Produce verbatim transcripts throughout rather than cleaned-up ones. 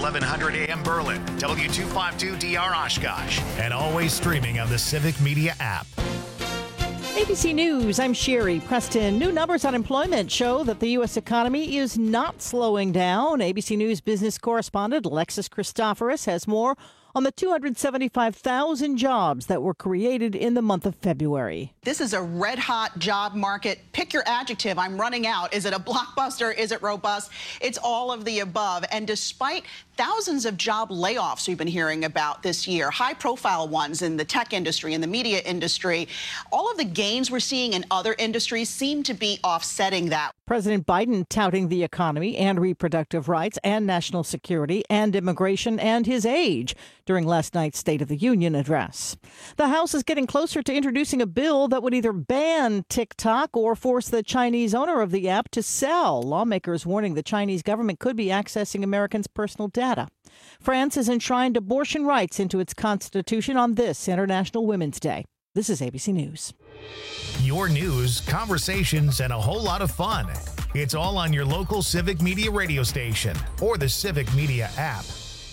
eleven hundred A M Berlin, W two fifty-two D R Oshkosh, and always streaming on the Civic Media app. A B C News, I'm Sherry Preston. New numbers on employment show that the U S economy is not slowing down. A B C News business correspondent Alexis Christoforous has more on the two hundred seventy-five thousand jobs that were created in the month of February. This is a red-hot job market. Pick your adjective. I'm running out. Is it a blockbuster? Is it robust? It's all of the above. And despite thousands of job layoffs we've been hearing about this year, high-profile ones in the tech industry, in the media industry, all of the gains we're seeing in other industries seem to be offsetting that. President Biden touting the economy and reproductive rights and national security and immigration and his age during last night's State of the Union address. The House is getting closer to introducing a bill that would either ban TikTok or force the Chinese owner of the app to sell. Lawmakers warning the Chinese government could be accessing Americans' personal data. France has enshrined abortion rights into its constitution on this International Women's Day. This is A B C News. Your news, conversations, and a whole lot of fun. It's all on your local Civic Media radio station or the Civic Media app.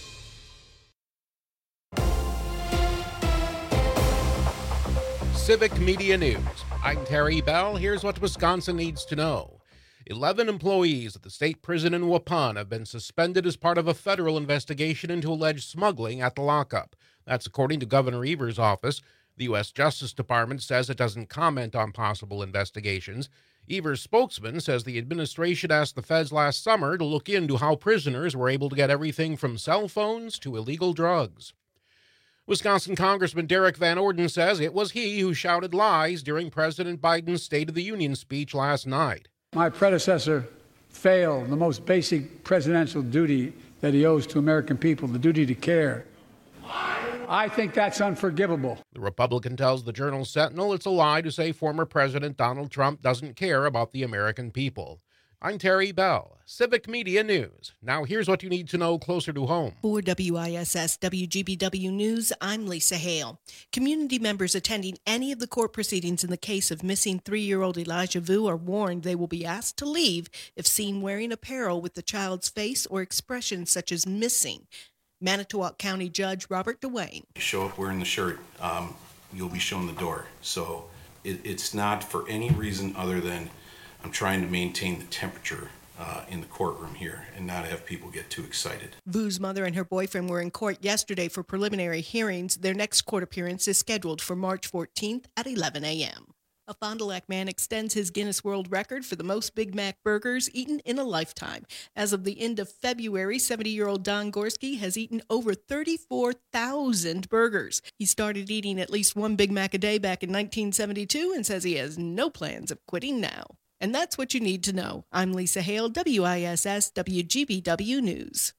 Civic Media News. I'm Terry Bell. Here's what Wisconsin needs to know. Eleven employees at the state prison in Waupun have been suspended as part of a federal investigation into alleged smuggling at the lockup. That's according to Governor Evers' office. The U S Justice Department says it doesn't comment on possible investigations. Evers' spokesman says the administration asked the feds last summer to look into how prisoners were able to get everything from cell phones to illegal drugs. Wisconsin Congressman Derek Van Orden says it was he who shouted lies during President Biden's State of the Union speech last night. My predecessor failed the most basic presidential duty that he owes to American people, the duty to care. I think that's unforgivable. The Republican tells the Journal Sentinel it's a lie to say former President Donald Trump doesn't care about the American people. I'm Terry Bell, Civic Media News. Now here's what you need to know closer to home. For W I S S W G B W News, I'm Lisa Hale. Community members attending any of the court proceedings in the case of missing three-year-old Elijah Vu are warned they will be asked to leave if seen wearing apparel with the child's face or expressions such as missing. Manitowoc County Judge Robert DeWayne. You show up wearing the shirt, um, you'll be shown the door. So it, it's not for any reason other than I'm trying to maintain the temperature uh, in the courtroom here and not have people get too excited. Vu's mother and her boyfriend were in court yesterday for preliminary hearings. Their next court appearance is scheduled for March fourteenth at eleven a.m. A Fond du Lac man extends his Guinness World Record for the most Big Mac burgers eaten in a lifetime. As of the end of February, seventy-year-old Don Gorski has eaten over thirty-four thousand burgers. He started eating at least one Big Mac a day back in nineteen seventy-two and says he has no plans of quitting now. And that's what you need to know. I'm Lisa Hale, W I S S W G B W News.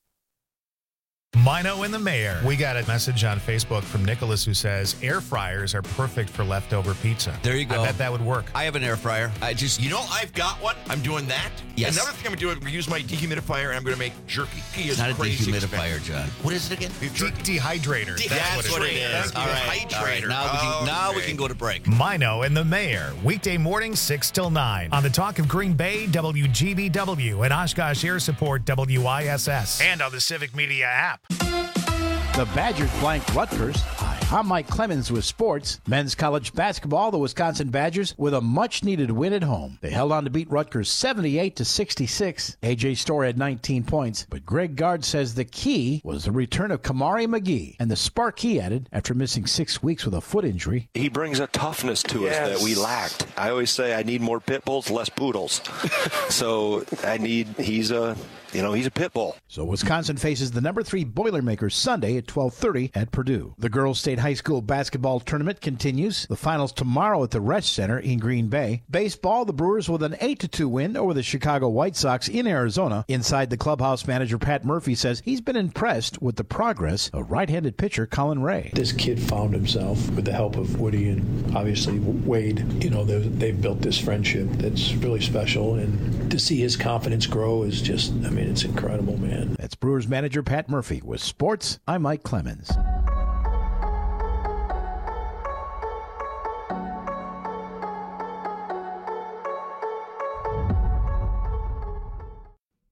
Mino and the Mayor. We got a message on Facebook from Nicholas who says air fryers are perfect for leftover pizza. There you go. I bet that would work. I have an air fryer. I just, You know, I've got one. I'm doing that. Yes. Another thing I'm going to do is use my dehumidifier, and I'm going to make jerky. It's not a dehumidifier, John. What is it again? De- dehydrator. De- That's, that's what it is. is. All right. All right. Now, we can, now we can go to break. Mino and the Mayor. Weekday mornings six till nine. On the Talk of Green Bay, W G B W, and Oshkosh Air Support, W I S S. And on the Civic Media app. The Badgers blanked Rutgers. Hi, I'm Mike Clemens with sports. Men's college basketball, the Wisconsin Badgers with a much-needed win at home. They held on to beat Rutgers seventy-eight to sixty-six. A J Story had nineteen points, but Greg Gard says the key was the return of Kamari McGee and the spark he added after missing six weeks with a foot injury. He brings a toughness to yes. us that we lacked. I always say I need more pit bulls, less poodles. So I need, he's a... You know, he's a pit bull. So Wisconsin faces the number three Boilermakers Sunday at twelve thirty at Purdue. The Girls State High School basketball tournament continues. The finals tomorrow at the Resch Center in Green Bay. Baseball, the Brewers with an eight to two win over the Chicago White Sox in Arizona. Inside the clubhouse, manager Pat Murphy says he's been impressed with the progress of right-handed pitcher Colin Ray. This kid found himself with the help of Woody and obviously Wade. You know, they've built this friendship that's really special, and to see his confidence grow is just, I mean, it's incredible, man. That's Brewers manager Pat Murphy. With sports, I'm Mike Clemens.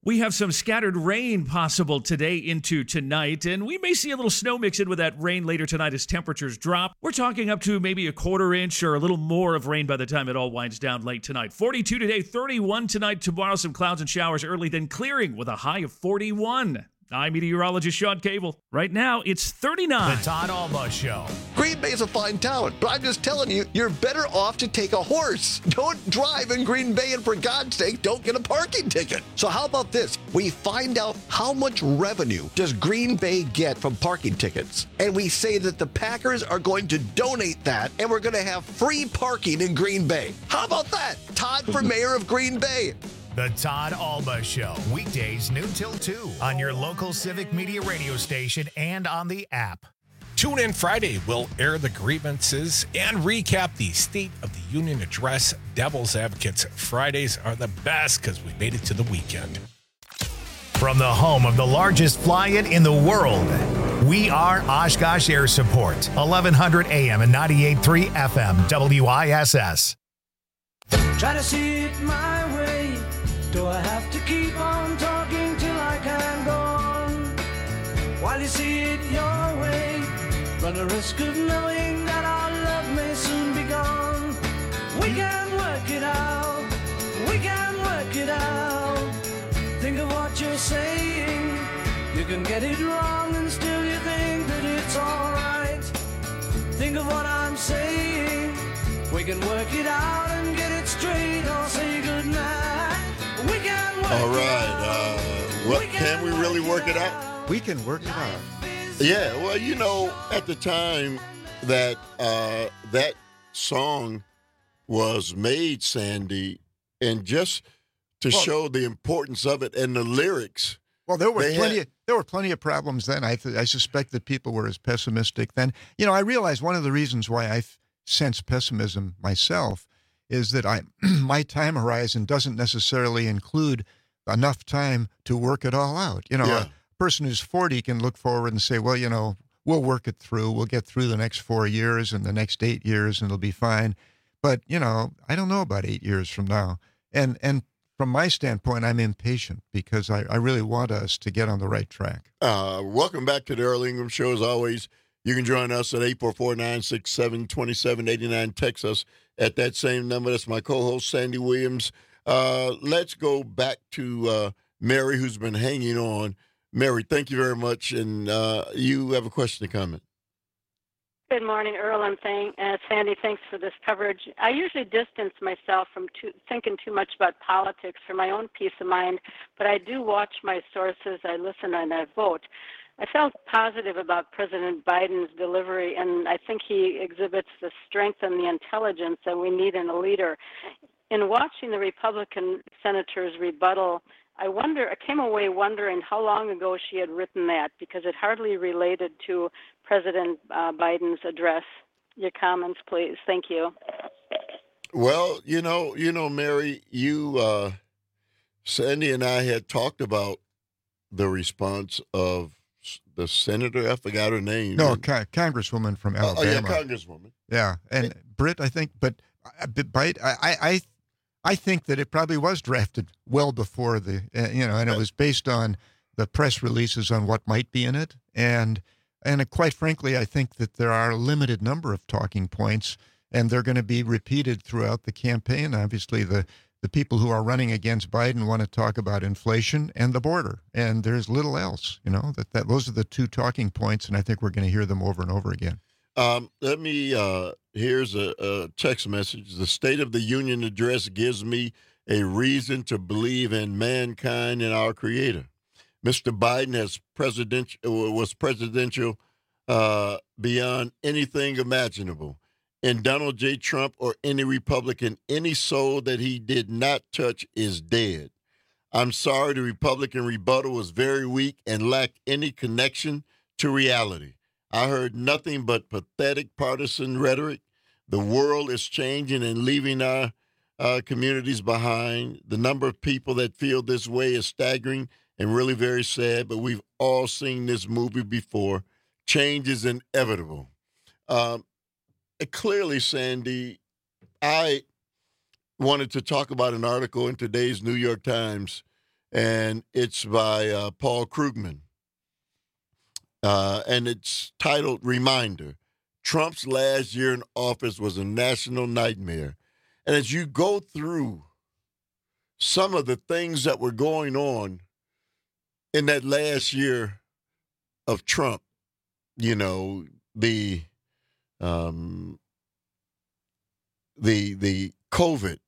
We have some scattered rain possible today into tonight, and we may see a little snow mix in with that rain later tonight as temperatures drop. We're talking up to maybe a quarter inch or a little more of rain by the time it all winds down late tonight. forty-two today, thirty-one tonight, tomorrow some clouds and showers early, then clearing with a high of forty-one. I'm meteorologist Sean Cable. Right now, it's thirty-nine. The Todd Alba Show. Green Bay is a fine town, but I'm just telling you, you're better off to take a horse. Don't drive in Green Bay, and for God's sake, don't get a parking ticket. So how about this? We find out how much revenue does Green Bay get from parking tickets, and we say that the Packers are going to donate that, and we're going to have free parking in Green Bay. How about that? Todd for mayor of Green Bay. The Todd Alba Show, weekdays noon till two on your local Civic Media radio station and on the app. Tune in Friday. We'll air the grievances and recap the State of the Union address. Devil's Advocates Fridays are the best because we made it to the weekend. From the home of the largest fly-in in the world, we are Oshkosh Air Support, eleven hundred A M and ninety-eight point three F M, W I S S. Try to see it my way. Do I have to keep on talking till I can go on? While you see it your way, run the risk of knowing that our love may soon be gone. We can work it out, we can work it out. Think of what you're saying. You can get it wrong and still you think that it's alright. Think of what I'm saying. We can work it out and get it straight. I'll say goodnight. We can work All right. it out. Uh, what, we can, can we really work it out? We can work it out. Yeah. Well, you know, at the time that uh, that song was made, Sandy, and just to well, show the importance of it and the lyrics. Well, there were plenty. Had, of, there were plenty of problems then. I th- I suspect that people were as pessimistic then. You know, I realized one of the reasons why I sense pessimism myself is that I my time horizon doesn't necessarily include enough time to work it all out. You know, yeah. a person who's forty can look forward and say, well, you know, we'll work it through. We'll get through the next four years and the next eight years and it'll be fine. But, you know, I don't know about eight years from now. And and from my standpoint, I'm impatient because I, I really want us to get on the right track. Uh, welcome back to the Earl Ingram Show. As always, you can join us at eight four four, nine six seven, two seven eight nine. Text us at that same number. That's my co-host, Sandy Williams. Uh, let's go back to uh, Mary, who's been hanging on. Mary, thank you very much. And uh, you have a question or comment. Good morning, Earl and thank, uh, Sandy. Thanks for this coverage. I usually distance myself from too, thinking too much about politics for my own peace of mind, but I do watch my sources, I listen, and I vote. I felt positive about President Biden's delivery, and I think he exhibits the strength and the intelligence that we need in a leader. In watching the Republican senator's rebuttal, I wonder. I came away wondering how long ago she had written that, because it hardly related to President uh, Biden's address. Your comments, please. Thank you. Well, you know, you know, Mary, you, uh, Sandy, and I had talked about the response of the senator. I forgot her name. No, co- Congresswoman from Alabama. Oh, yeah, Congresswoman. Yeah, and Britt, I think, but I, I, I, I think that it probably was drafted well before the, uh, you know, and it was based on the press releases on what might be in it, and and uh, quite frankly, I think that there are a limited number of talking points, and they're going to be repeated throughout the campaign. Obviously, the the people who are running against Biden want to talk about inflation and the border, and there's little else. You know, that, that those are the two talking points, and I think we're going to hear them over and over again. Um, let me, uh, here's a, a text message. The State of the Union address gives me a reason to believe in mankind and our Creator. Mister Biden has presidential, was presidential uh, beyond anything imaginable. And Donald J. Trump or any Republican, any soul that he did not touch is dead. I'm sorry, the Republican rebuttal was very weak and lacked any connection to reality. I heard nothing but pathetic partisan rhetoric. The world is changing and leaving our uh, communities behind. The number of people that feel this way is staggering and really very sad, but we've all seen this movie before. Change is inevitable. Um, Clearly, Sandy, I wanted to talk about an article in today's New York Times, and it's by uh, Paul Krugman. Uh, and it's titled Reminder. Trump's last year in office was a national nightmare. And as you go through some of the things that were going on in that last year of Trump, you know, the um, the the COVID.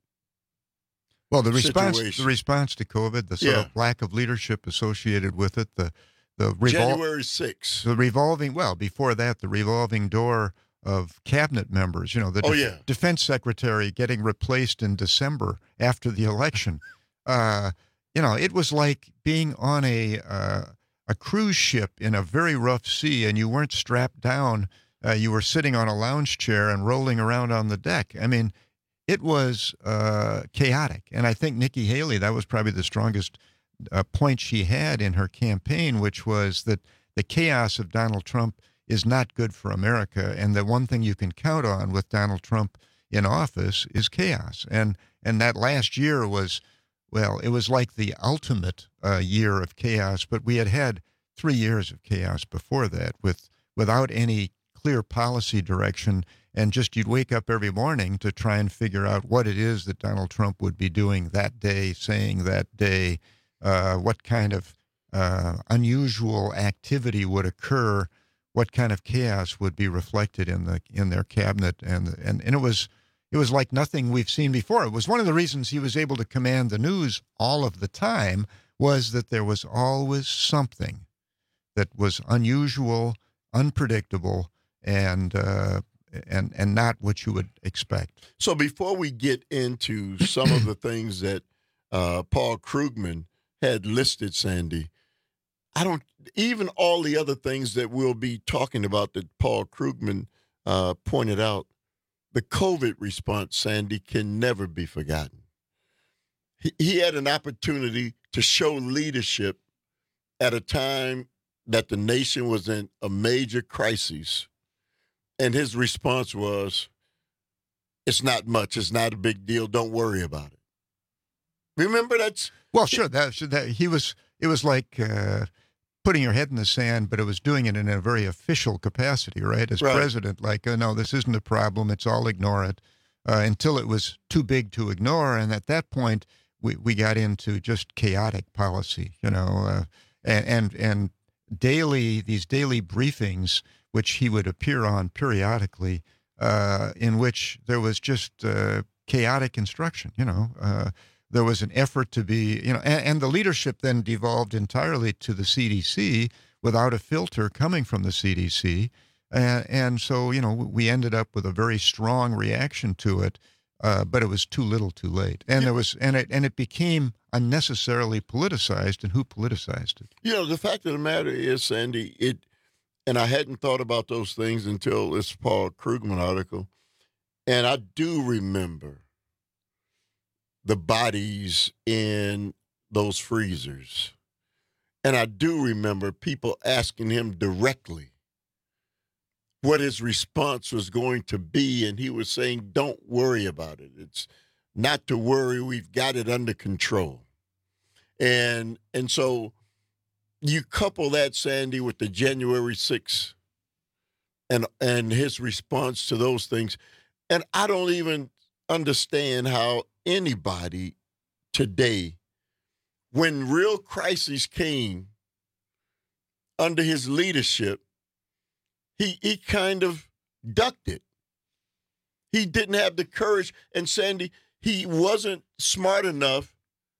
Well, the response situation. the response to COVID, the sort Yeah. of lack of leadership associated with it, the the revol- January sixth. the revolving well before that the revolving door of cabinet members. You know, the Oh, def- yeah. defense secretary getting replaced in December after the election. uh, you know, it was like being on a uh, a cruise ship in a very rough sea, and you weren't strapped down. Uh, you were sitting on a lounge chair and rolling around on the deck. I mean, it was uh, chaotic. And I think Nikki Haley, that was probably the strongest uh, point she had in her campaign, which was that the chaos of Donald Trump is not good for America. And the one thing you can count on with Donald Trump in office is chaos. And and that last year was, well, it was like the ultimate uh, year of chaos. But we had had three years of chaos before that with without any clear policy direction. And just you'd wake up every morning to try and figure out what it is that Donald Trump would be doing that day, saying that day, uh, what kind of uh, unusual activity would occur, what kind of chaos would be reflected in the in their cabinet, and and and it was it was like nothing we've seen before. It was one of the reasons he was able to command the news all of the time, was that there was always something that was unusual, unpredictable, and uh, and and not what you would expect. So before we get into some of the things that uh, Paul Krugman had listed, Sandy, I don't even all the other things that we'll be talking about that Paul Krugman uh, pointed out. The COVID response, Sandy, can never be forgotten. He, he had an opportunity to show leadership at a time that the nation was in a major crisis. And his response was, it's not much. It's not a big deal. Don't worry about it. Remember that's well, sure. That, that he was. It was like uh, putting your head in the sand, but it was doing it in a very official capacity, right? As Right. president, like, oh, no, this isn't a problem. It's all ignore it uh, until it was too big to ignore. And at that point, we, we got into just chaotic policy, you know, uh, and and and daily these daily briefings, which he would appear on periodically, uh, in which there was just uh, chaotic instruction. You know, uh, there was an effort to be, you know, and, and the leadership then devolved entirely to the C D C without a filter coming from the C D C. And, and so, you know, we ended up with a very strong reaction to it, uh, but it was too little too late. And there was, and it, and it became unnecessarily politicized, and who politicized it? You know, the fact of the matter is, Sandy, it, and I hadn't thought about those things until this Paul Krugman article, and I do remember the bodies in those freezers. And I do remember people asking him directly what his response was going to be, and he was saying, don't worry about it. It's not to worry. We've got it under control. And and so you couple that, Sandy, with the January sixth and and his response to those things, and I don't even understand how anybody today, when real crises came under his leadership, he he kind of ducked it. He didn't have the courage, and Sandy, he wasn't smart enough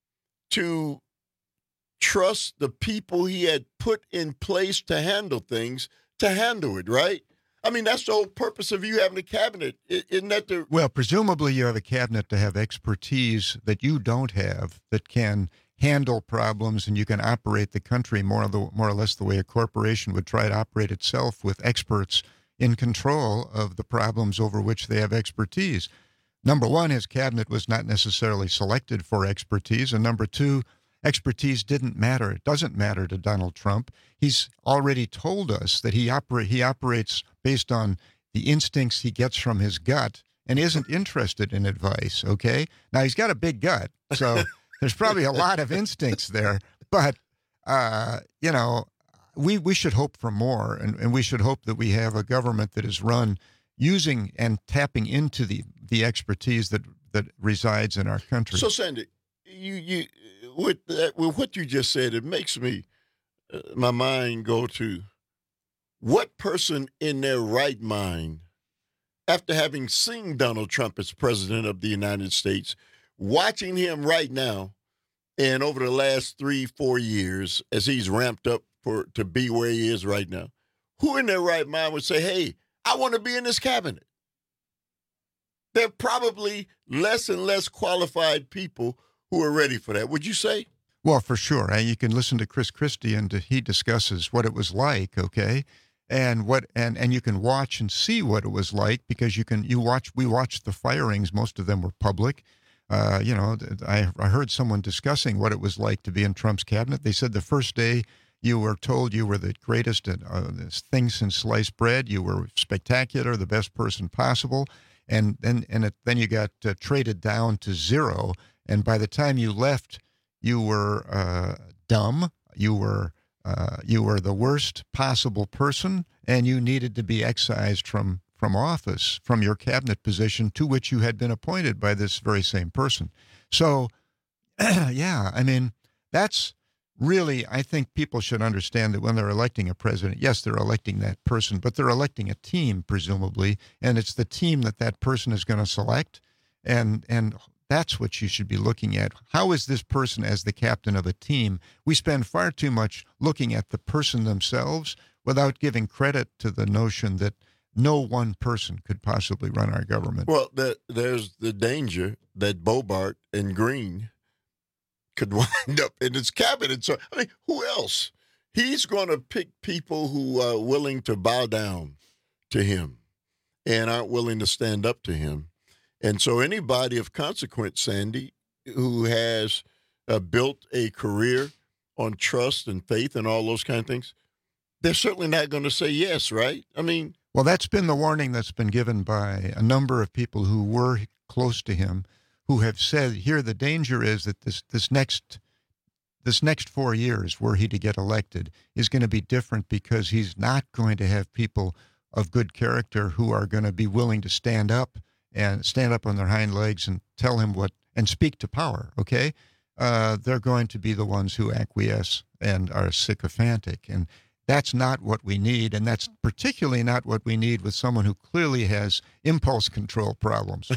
to trust the people he had put in place to handle things, to handle it, right? I mean, that's the whole purpose of you having a cabinet. Isn't that the... Well, presumably you have a cabinet to have expertise that you don't have, that can handle problems, and you can operate the country more, the, more or less the way a corporation would try to operate itself, with experts in control of the problems over which they have expertise. Number one, his cabinet was not necessarily selected for expertise, and number two, expertise didn't matter. It doesn't matter to Donald Trump. He's already told us that he operate he operates based on the instincts he gets from his gut and isn't interested in advice, okay? Now, he's got a big gut, so there's probably a lot of instincts there, but uh, you know, we we should hope for more, and, and we should hope that we have a government that is run using and tapping into the the expertise that that resides in our country. So, Sandy, you you with that, with what you just said, it makes me uh, my mind go to what person in their right mind, after having seen Donald Trump as president of the United States, watching him right now, and over the last three, four years, as he's ramped up for to be where he is right now, who in their right mind would say, hey, I want to be in this cabinet? There are probably less and less qualified people who are ready for that. Would you say? Well, for sure. And you can listen to Chris Christie, and he discusses what it was like, okay? And what and, and you can watch and see what it was like, because you can you watch we watched the firings. Most of them were public. Uh, you know, I I heard someone discussing what it was like to be in Trump's cabinet. They said the first day you were told you were the greatest uh, thing since sliced bread. You were spectacular, the best person possible, and then and it, then you got uh, traded down to zero. And by the time you left, you were uh, dumb. You were uh, you were the worst possible person, and you needed to be excised from from office, from your cabinet position to which you had been appointed by this very same person. So, yeah, I mean, that's really, I think people should understand that when they're electing a president, yes, they're electing that person, but they're electing a team, presumably, and it's the team that that person is going to select, and and that's what you should be looking at. How is this person as the captain of a team? We spend far too much looking at the person themselves without giving credit to the notion that no one person could possibly run our government. Well, the, there's the danger that Bobart and Green could wind up in his cabinet. So, I mean, who else? He's going to pick people who are willing to bow down to him and aren't willing to stand up to him. And so anybody of consequence, Sandy, who has uh, built a career on trust and faith and all those kind of things, they're certainly not going to say yes, right? I mean... Well, that's been the warning that's been given by a number of people who were close to him, who have said, here, the danger is that this this next this next four years, were he to get elected, is going to be different because he's not going to have people of good character who are going to be willing to stand up and stand up on their hind legs and tell him what, and speak to power, okay? Uh, they're going to be the ones who acquiesce and are sycophantic. And that's not what we need, and that's particularly not what we need with someone who clearly has impulse control problems.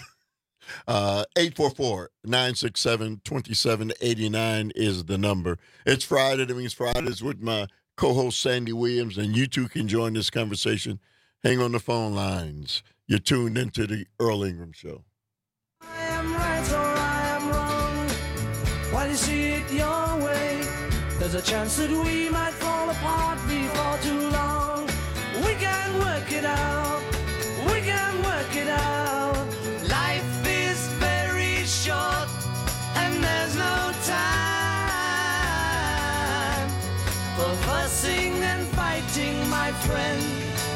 uh, eight four four, nine six seven, two seven eight nine is the number. It's Friday. That means Fridays with my co-host Sandy Williams, and you too can join this conversation. Hang on the phone lines. You're tuned into the Earl Ingram Show. I am right or I am wrong. While you see it your way, there's a chance that we might fall apart before too long. We can work it out. We can work it out. Life is very short and there's no time for fussing and fighting, my friend.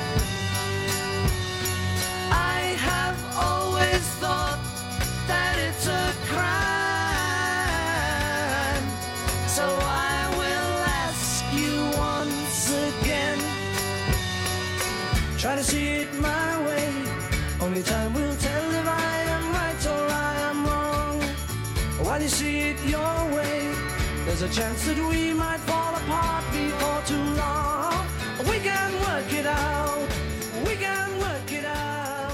I have always thought that it's a crime, so I will ask you once again. Try to see it my way, only time will tell if I am right or I am wrong. While you see it your way, there's a chance that we might fall apart before too long. We can work it out, we can work it out.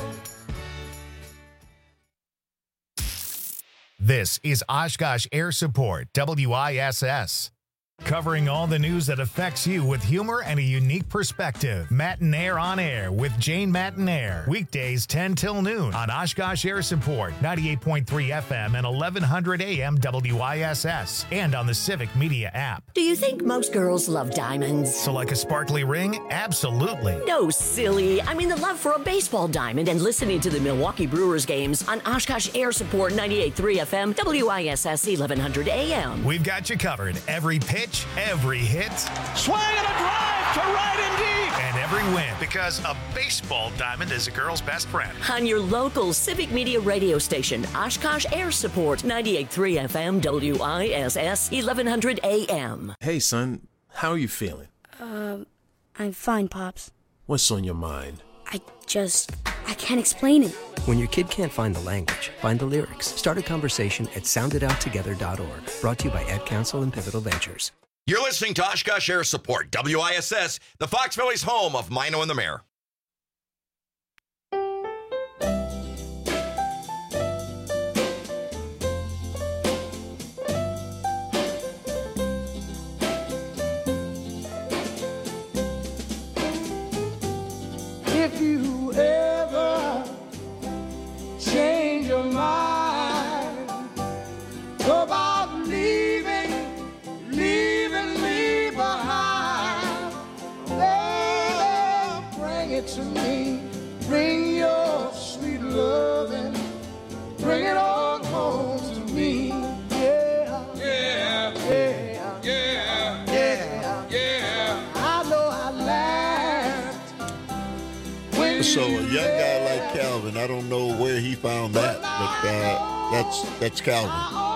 This is Oshkosh Air Support, W I S S. Covering all the news that affects you with humor and a unique perspective. Matinaire on Air with Jane Matinaire. Weekdays ten till noon on Oshkosh Air Support, ninety-eight point three F M and eleven hundred A M W I S S. And on the Civic Media app. Do you think most girls love diamonds? So like a sparkly ring? Absolutely. No, silly. I mean the love for a baseball diamond and listening to the Milwaukee Brewers games on Oshkosh Air Support, ninety-eight point three F M, W I S S, eleven hundred A M. We've got you covered. Every pitch, every hit. Swing and a drive to right and deep. And every every win because a baseball diamond is a girl's best friend. On your local Civic Media radio station, Oshkosh Air Support, ninety-eight point three F M, W I S S, eleven hundred A M. Hey, son, how are you feeling? Uh, I'm fine, Pops. What's on your mind? I just, I can't explain it. When your kid can't find the language, find the lyrics. Start a conversation at sound it out together dot org. Brought to you by Ad Council and Pivotal Ventures. You're listening to Oshkosh Air Support, W I S S, the Fox Valley's home of Mino and the Mayor. If you ever change your mind about leaving, leaving me behind, oh, bring it to me. Bring your sweet loving, bring it on home to me. Yeah, yeah, yeah, yeah, yeah, yeah. I know I laughed. So a young guy like Calvin, I don't know where he found that, but uh, that's that's Calvin.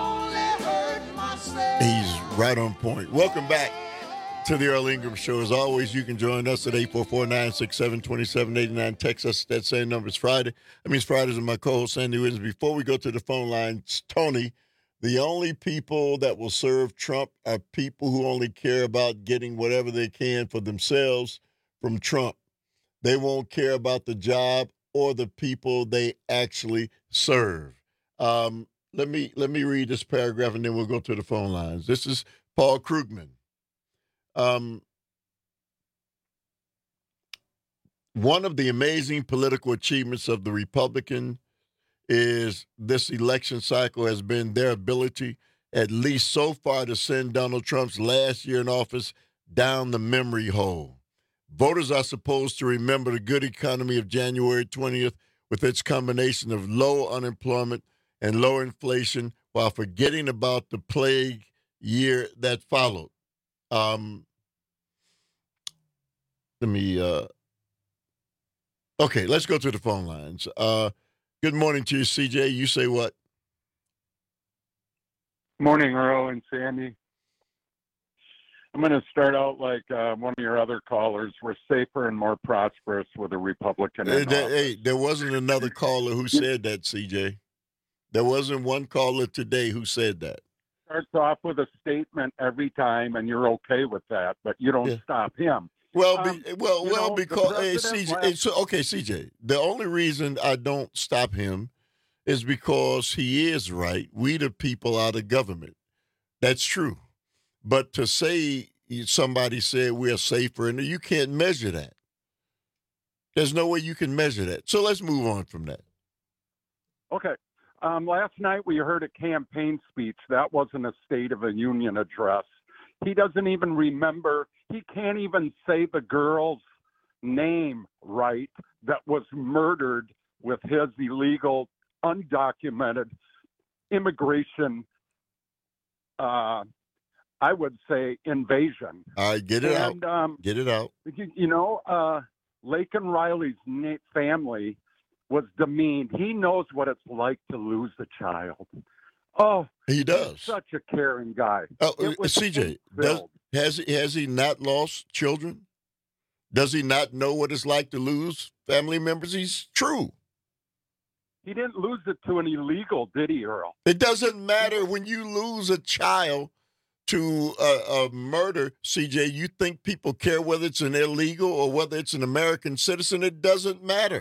He's right on point. Welcome back to the Earl Ingram Show. As always, you can join us at eight four four, nine six seven, two seven eight nine. Text us at that same number. It's Friday. That means Fridays with my co-host, Sandy Williams. Before we go to the phone lines, Tony, the only people that will serve Trump are people who only care about getting whatever they can for themselves from Trump. They won't care about the job or the people they actually serve. Um, let me let me read this paragraph, and then we'll go to the phone lines. This is Paul Krugman. Um, one of the amazing political achievements of the Republican is this election cycle has been their ability, at least so far, to send Donald Trump's last year in office down the memory hole. Voters are supposed to remember the good economy of January twentieth with its combination of low unemployment and low inflation while forgetting about the plague year that followed. Um, let me, uh, okay, let's go to the phone lines. Uh, good morning to you, C J. You say what? Morning, Earl and Sandy. I'm going to start out like uh, one of your other callers. We're safer and more prosperous with a Republican. Hey, there, hey, there wasn't another caller who said that, C J. There wasn't one caller today who said that. Starts off with a statement every time, and you're okay with that, but you don't yeah. stop him. Well, um, be, well, well, know, because hey, C J. Last... So, okay, C J. The only reason I don't stop him is because he is right. We the people are the government. That's true. But to say somebody said we're safer, and you can't measure that. There's no way you can measure that. So let's move on from that. Okay. Um, last night we heard a campaign speech. That wasn't a State of the Union address. He doesn't even remember. He can't even say the girl's name right that was murdered with his illegal, undocumented immigration uh I would say invasion. All right, get it and, out. Um, get it out. You, you know, uh, Laken Riley's family was demeaned. He knows what it's like to lose a child. Oh, he does. He's such a caring guy. Oh, C J, does, has he has he not lost children? Does he not know what it's like to lose family members? He's true. He didn't lose it to an illegal, did he, Earl? It doesn't matter when you lose a child to a, a murder, C J. You think people care whether it's an illegal or whether it's an American citizen? It doesn't matter.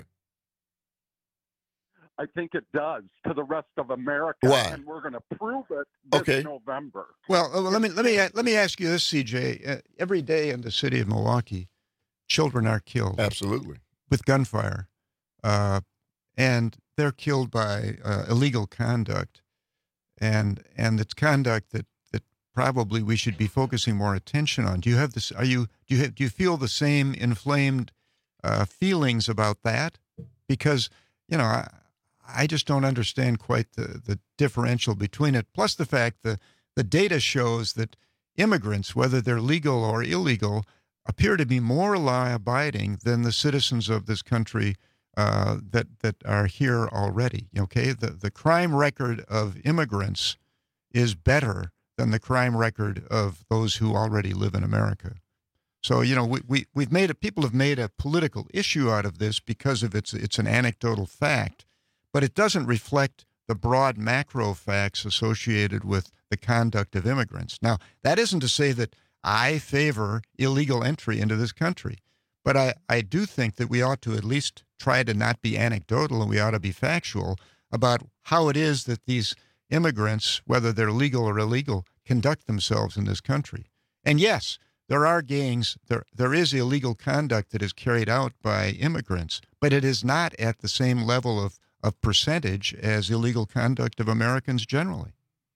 I think it does to the rest of America. Why? And we're going to prove it this okay. November. Well, uh, let me let me let me ask you this, C J. Uh, every day in the city of Milwaukee, children are killed. Absolutely. With gunfire, uh, and they're killed by uh, illegal conduct, and and it's conduct that. Probably we should be focusing more attention on. Do you have this? Are you do you have, do you feel the same inflamed uh, feelings about that? Because you know I I just don't understand quite the, the differential between it. Plus the fact that the data shows that immigrants, whether they're legal or illegal, appear to be more law-abiding than the citizens of this country uh, that that are here already. Okay, the the crime record of immigrants is better than the crime record of those who already live in America. So you know we, we we've made a people have made a political issue out of this because of its it's an anecdotal fact, but it doesn't reflect the broad macro facts associated with the conduct of immigrants. Now, that isn't to say that I favor illegal entry into this country, but I, I do think that we ought to at least try to not be anecdotal, and we ought to be factual about how it is that these immigrants, whether they're legal or illegal, conduct themselves in this country. And yes, there are gangs, there there is illegal conduct that is carried out by immigrants, but it is not at the same level of of percentage as illegal conduct of Americans generally.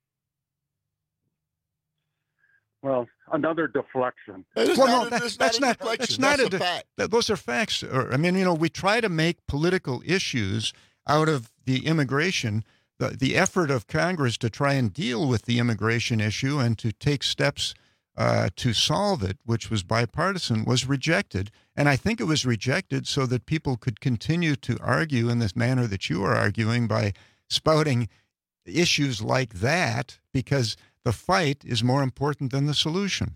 Well, another deflection. Well, no, that, that's, that's not. That's not that's a, a fact. Th- those are facts. I mean, you know, we try to make political issues out of the immigration. The the effort of Congress to try and deal with the immigration issue and to take steps uh, to solve it, which was bipartisan, was rejected. And I think it was rejected so that people could continue to argue in this manner that you are arguing by spouting issues like that, because the fight is more important than the solution.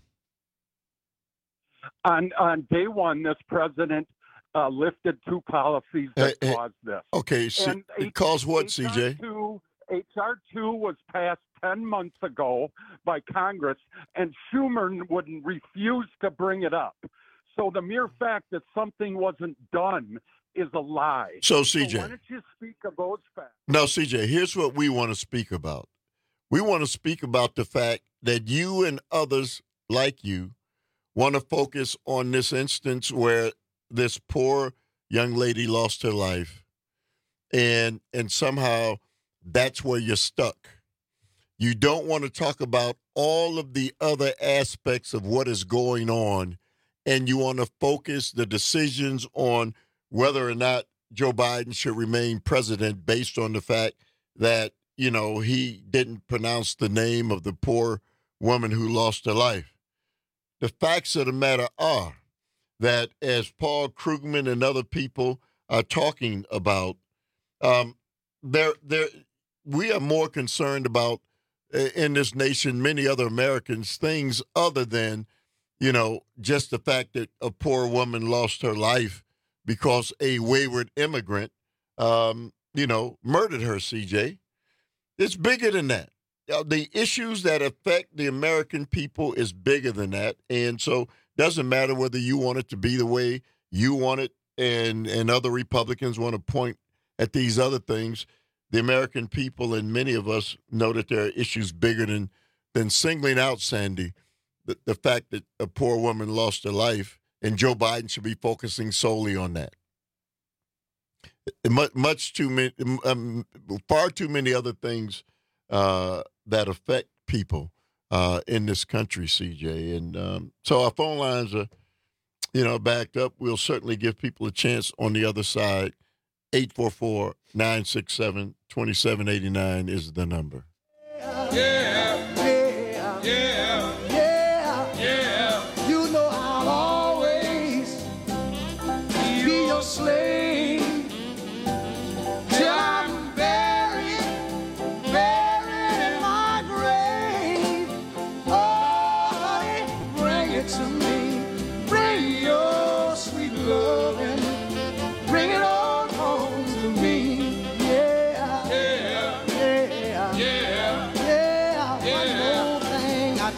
On on day one, this president uh, lifted two policies that hey, caused hey, this. Okay, so and it caused what, C J? H R two was passed ten months ago by Congress, and Schumer would refuse to bring it up. So the mere fact that something wasn't done is a lie. So, C J. So why don't you speak of those facts? No, C J, here's what we want to speak about. We want to speak about the fact that you and others like you want to focus on this instance where this poor young lady lost her life, and and somehow that's where you're stuck. You don't want to talk about all of the other aspects of what is going on, and you want to focus the decisions on whether or not Joe Biden should remain president based on the fact that, you know, he didn't pronounce the name of the poor woman who lost her life. The facts of the matter are that, as Paul Krugman and other people are talking about, um, there, there, we are more concerned about uh, in this nation, many other Americans, things other than, you know, just the fact that a poor woman lost her life because a wayward immigrant, um, you know, murdered her, C J. It's bigger than that. Uh, the issues that affect the American people is bigger than that. And so it doesn't matter whether you want it to be the way you want it and, and other Republicans want to point at these other things. The American people and many of us know that there are issues bigger than, than singling out, Sandy, the, the fact that a poor woman lost her life, and Joe Biden should be focusing solely on that. Much, much too many, um, far too many other things uh, that affect people uh, in this country, C J. And um, so our phone lines are, you know, backed up. We'll certainly give people a chance on the other side. eight four four, nine six seven, two seven eight nine is the number. Yeah, yeah, yeah, yeah, yeah. You know I'll always be your slave. Till I'm buried, buried in my grave. Oh, honey, bring it to me. Bring your sweet loving. Bring it on home to me. Yeah, yeah, yeah, yeah, yeah. yeah. One more thing I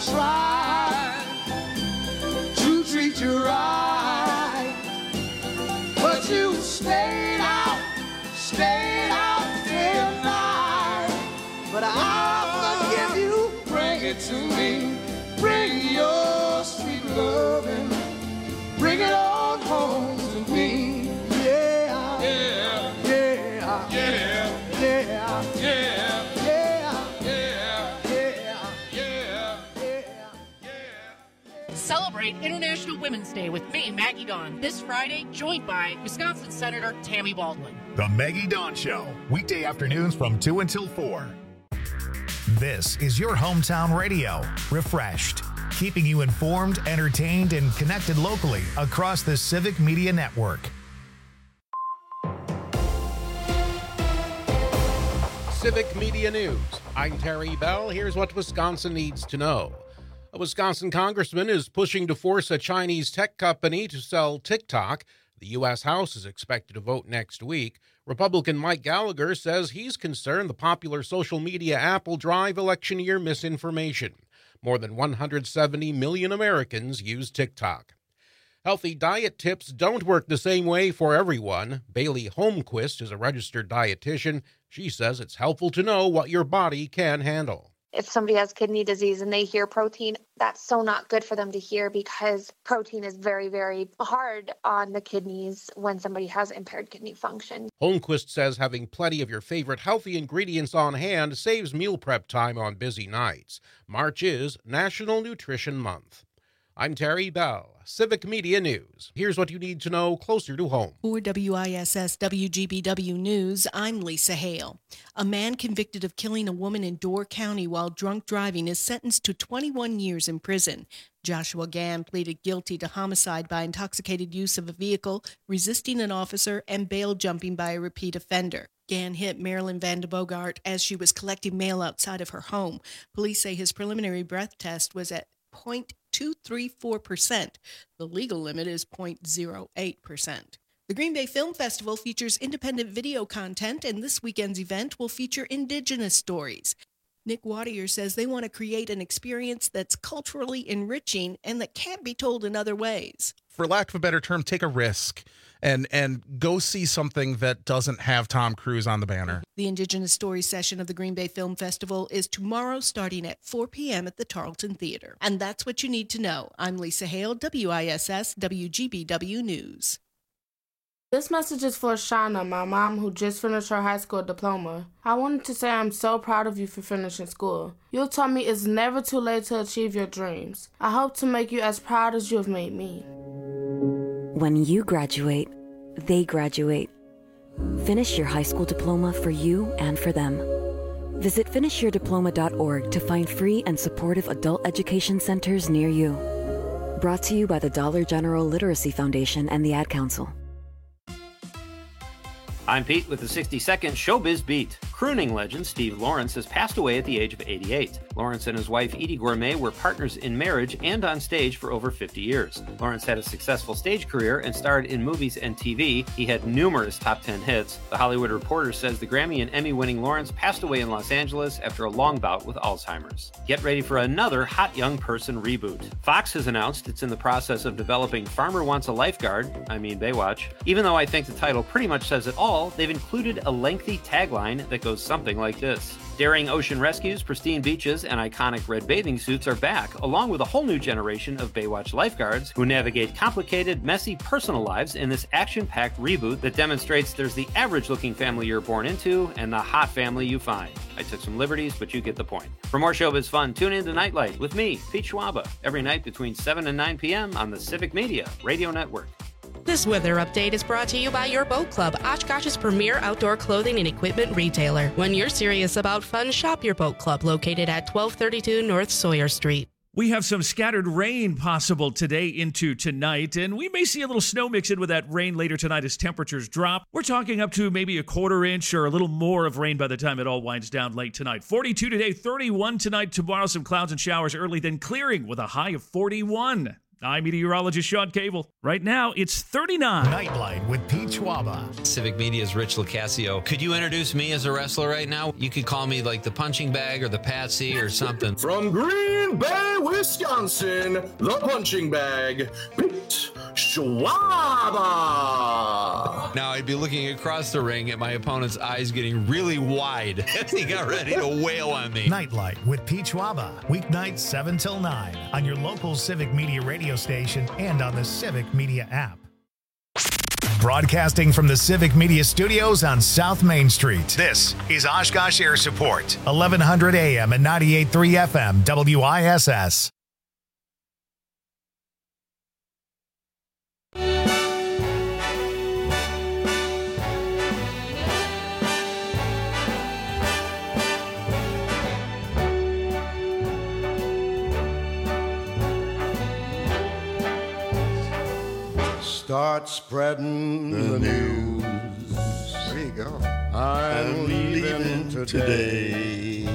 tried to treat you right, but you stayed out, stayed out day and night. But I'll forgive you. Bring it to me. Bring your sweet loving. Bring it on home to me. Yeah, yeah, yeah, yeah, yeah, yeah, yeah, yeah, yeah, yeah, yeah. Celebrate International Women's Day with me, Maggie Dawn, this Friday, joined by Wisconsin Senator Tammy Baldwin. The Maggie Dawn Show, weekday afternoons from two until four. This is your hometown radio, refreshed. keeping you informed, entertained, and connected locally across the Civic Media Network. Civic Media News. I'm Terry Bell. Here's what Wisconsin needs to know. A Wisconsin congressman is pushing to force a Chinese tech company to sell TikTok. The U S House is expected to vote next week. Republican Mike Gallagher says he's concerned the popular social media app will drive election year misinformation. More than one hundred seventy million Americans use TikTok. Healthy diet tips don't work the same way for everyone. Bailey Holmquist is a registered dietitian. She says it's helpful to know what your body can handle. If somebody has kidney disease and they hear protein, that's so not good for them to hear because protein is very, very hard on the kidneys when somebody has impaired kidney function. Holmquist says having plenty of your favorite healthy ingredients on hand saves meal prep time on busy nights. March is National Nutrition Month. I'm Terry Bell, Civic Media News. Here's what you need to know closer to home. For W I S S W G B W News, I'm Lisa Hale. A man convicted of killing a woman in Door County while drunk driving is sentenced to twenty-one years in prison. Joshua Gann pleaded guilty to homicide by intoxicated use of a vehicle, resisting an officer, and bail jumping by a repeat offender. Gann hit Marilyn Vandebogart as she was collecting mail outside of her home. Police say his preliminary breath test was at zero point two three four percent. The legal limit is zero point zero eight percent. The Green Bay Film Festival features independent video content, and this weekend's event will feature Indigenous stories. Nick Wattier says they want to create an experience that's culturally enriching and that can't be told in other ways. For lack of a better term, take a risk and and go see something that doesn't have Tom Cruise on the banner. The Indigenous Stories session of the Green Bay Film Festival is tomorrow starting at four p.m. at the Tarleton Theater. And that's what you need to know. I'm Lisa Hale, W I S S W G B W News. This message is for Shauna, my mom, who just finished her high school diploma. I wanted to say I'm so proud of you for finishing school. You taught me it's never too late to achieve your dreams. I hope to make you as proud as you have made me. When you graduate, they graduate. Finish your high school diploma for you and for them. Visit finish your diploma dot org to find free and supportive adult education centers near you. Brought to you by the Dollar General Literacy Foundation and the Ad Council. I'm Pete with the sixty second Showbiz Beat. Crooning legend Steve Lawrence has passed away at the age of eighty-eight. Lawrence and his wife Edie Gourmet were partners in marriage and on stage for over fifty years. Lawrence had a successful stage career and starred in movies and T V. He had numerous top ten hits. The Hollywood Reporter says the Grammy and Emmy-winning Lawrence passed away in Los Angeles after a long bout with Alzheimer's. Get ready for another Hot Young Person reboot. Fox has announced it's in the process of developing Farmer Wants a Lifeguard, I mean Baywatch. Even though I think the title pretty much says it all, they've included a lengthy tagline that goes something like this. Daring ocean rescues, pristine beaches, and iconic red bathing suits are back, along with a whole new generation of Baywatch lifeguards who navigate complicated, messy personal lives in this action-packed reboot that demonstrates there's the average-looking family you're born into and the hot family you find. I took some liberties, but you get the point. For more showbiz fun, tune in to Nightlight with me, Pete Schwaba, every night between seven and nine p.m. on the Civic Media Radio Network. This weather update is brought to you by Your Boat Club, Oshkosh's premier outdoor clothing and equipment retailer. When you're serious about fun, shop Your Boat Club, located at twelve thirty-two North Sawyer Street. We have some scattered rain possible today into tonight, and we may see a little snow mix in with that rain later tonight as temperatures drop. We're talking up to maybe a quarter inch or a little more of rain by the time it all winds down late tonight. forty-two today, thirty-one tonight. Tomorrow, some clouds and showers early, then clearing with a high of forty-one. I'm meteorologist Sean Cable. Right now, it's thirty-nine. Nightlight with Pete Schwaba. Civic Media's Rich Locascio. Could you introduce me as a wrestler right now? You could call me like the punching bag or the Patsy or something. From Green Bay, Wisconsin, the punching bag, Pete Schwaba. Now, I'd be looking across the ring at my opponent's eyes getting really wide as he got ready to wail on me. Nightlight with Pete Schwaba. Weeknights seven till nine on your local Civic Media radio station and on the Civic Media app. Broadcasting from the Civic Media Studios on South Main Street. This is Oshkosh Air Support, eleven hundred A M and ninety-eight point three F M, W I S S. start spreading the, The news. There you go. I'm leaving today.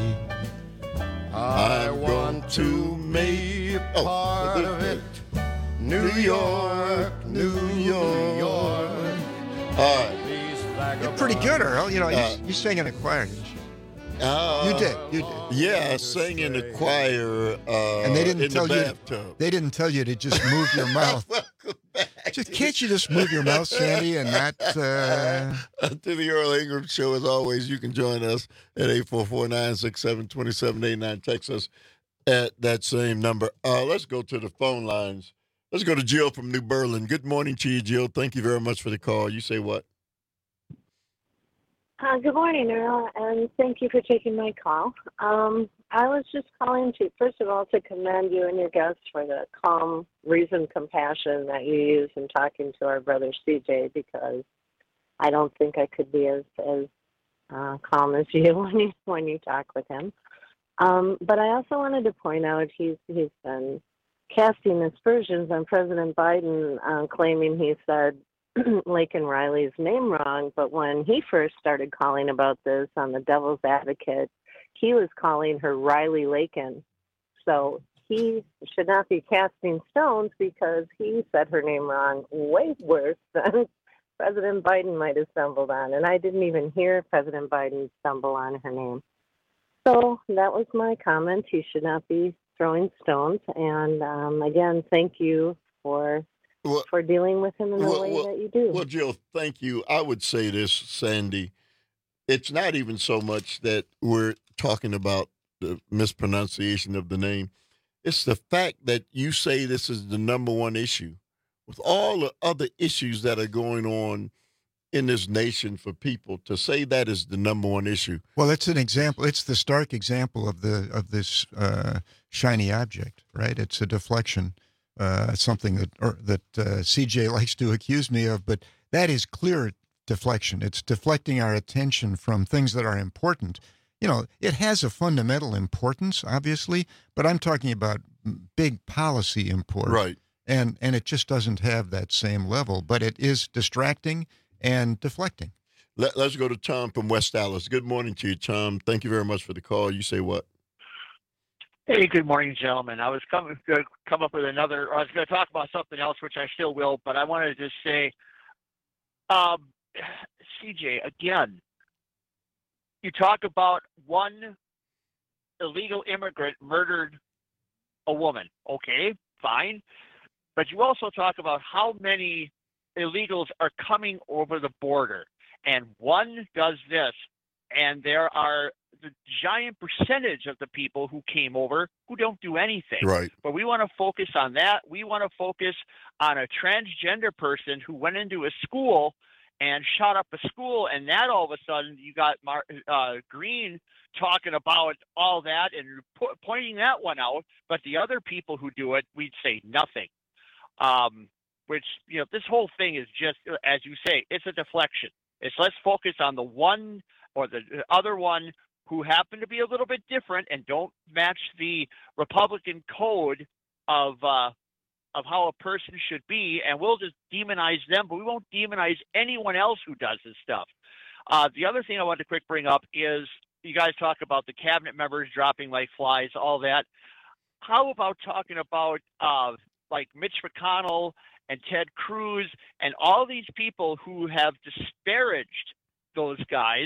I I'm want to make Oh, part this of way. it. New York, New York. All right. You're pretty good, Earl. You know, you, Uh, you sang in a choir, didn't you? Uh, You did. You did. Yeah, I sang in the choir uh, And they didn't in tell the you. bathtub. They didn't tell you to just move your mouth. Just, can't you just move your mouth, Sandy, and not? Uh... To the Earl Ingram Show, as always, you can join us at eight four four, nine six seven, two seven eight nine. Text us at that same number. Uh, let's go to the phone lines. Let's go to Jill from New Berlin. Good morning to you, Jill. Thank you very much for the call. You say what? Uh, good morning, Earl, and thank you for taking my call. Um, I was just calling to, first of all, to commend you and your guests for the calm, reasoned compassion that you use in talking to our brother C J, because I don't think I could be as as uh, calm as you when you when you talk with him. Um, but I also wanted to point out he's he's been casting aspersions on President Biden, uh, claiming he said Laken Riley's name wrong, but when he first started calling about this on the Devil's Advocate, he was calling her Riley Laken. So he should not be casting stones because he said her name wrong way worse than President Biden might have stumbled on. And I didn't even hear President Biden stumble on her name. So that was my comment. He should not be throwing stones. And um, again, thank you for Well, for dealing with him in the well, way well, that you do. Well, Jill, thank you. I would say this, Sandy. It's not even so much that we're talking about the mispronunciation of the name. It's the fact that you say this is the number one issue. With all the other issues that are going on in this nation for people, to say that is the number one issue. Well, it's an example. It's the stark example of the of this uh, shiny object, right? It's a deflection. Uh, something that or, that uh, C J likes to accuse me of, but that is clear deflection. It's deflecting our attention from things that are important. You know, it has a fundamental importance, obviously, but I'm talking about big policy import. Right. And, and it just doesn't have that same level, but it is distracting and deflecting. Let, let's go to Tom from West Dallas. Good morning to you, Tom. Thank you very much for the call. You say what? Hey, good morning, gentlemen. I was coming to come up with another, I was going to talk about something else, which I still will, but I wanted to just say, um, C J, again, you talk about one illegal immigrant murdered a woman. Okay, fine. But you also talk about how many illegals are coming over the border. And one does this, and there are the giant percentage of the people who came over who don't do anything. Right. But we want to focus on that. We want to focus on a transgender person who went into a school and shot up a school, and that all of a sudden you got Mar- uh, Green talking about all that and po- pointing that one out. But the other people who do it, we'd say nothing. Um, which, you know, this whole thing is just, as you say, it's a deflection. It's let's focus on the one or the other one who happen to be a little bit different and don't match the Republican code of uh, of how a person should be, and we'll just demonize them, but we won't demonize anyone else who does this stuff. Uh, the other thing I wanted to quick bring up is you guys talk about the cabinet members dropping like flies, all that. How about talking about uh, like Mitch McConnell and Ted Cruz and all these people who have disparaged those guys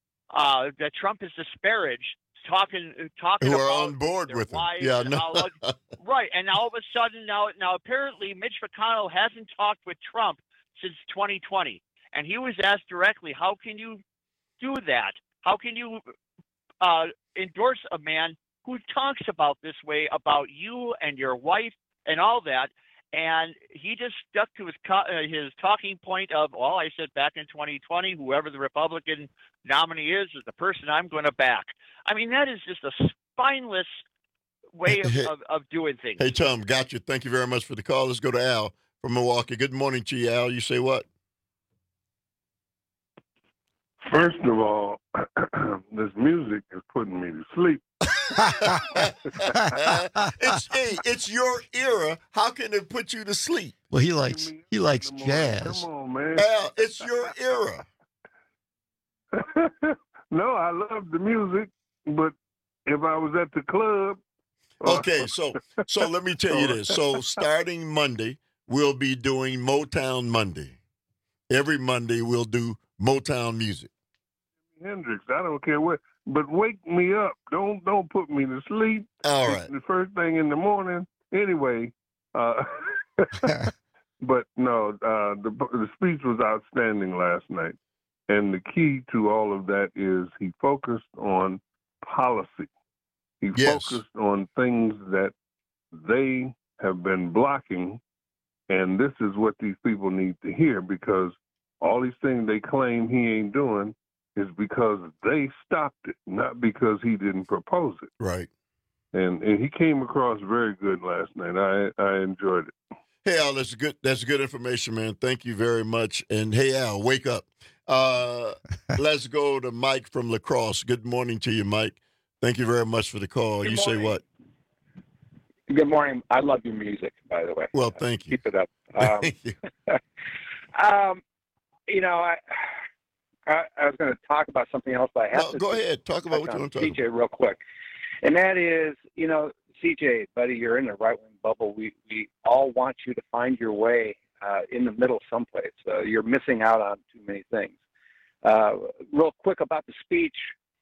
uh, that Trump has disparaged, talking talking Who about are on board their with him. wives Yeah, and no. how, right. And all of a sudden now now apparently Mitch McConnell hasn't talked with Trump since twenty twenty. And he was asked directly, how can you do that? How can you uh, endorse a man who talks about this way about you and your wife and all that? And he just stuck to his co- uh, his talking point of, well, I said back in twenty twenty, whoever the Republican nominee is, is the person I'm going to back. I mean, that is just a spineless way of, of, of doing things. Hey, Tom, got you. Thank you very much for the call. Let's go to Al from Milwaukee. Good morning to you, Al. You say what? First of all, this music is putting me to sleep. it's hey, it's your era. How can it put you to sleep? Well, he likes he likes jazz. Come on, man. Al, it's your era. No, I love the music, but if I was at the club. Okay, so so let me tell you this. So starting Monday, we'll be doing Motown Monday. Every Monday we'll do Motown music. Hendrix, I don't care what, but wake me up. Don't don't put me to sleep. All right. The first thing in the morning. Anyway, uh, but no, uh, the the speech was outstanding last night, and the key to all of that is he focused on policy. He Yes. focused on things that they have been blocking, and this is what these people need to hear, because all these things they claim he ain't doing is because they stopped it, not because he didn't propose it. Right. And and he came across very good last night. I I enjoyed it. Hey Al, that's good. That's good information, man. Thank you very much. And hey Al, wake up. Uh, let's go to Mike from La Crosse. Good morning to you, Mike. Thank you very much for the call. Good you morning. say what? Good morning. I love your music, by the way. Well, thank you. Keep it up. Um, Thank you. um, you know, I I, I was going to talk about something else, but I have No, to go ahead. Talk about what you want to talk C J real quick, and that is, you know, C J, buddy, you're in the right wing bubble. We we all want you to find your way uh, in the middle someplace. Uh, you're missing out on too many things. Uh, real quick about the speech.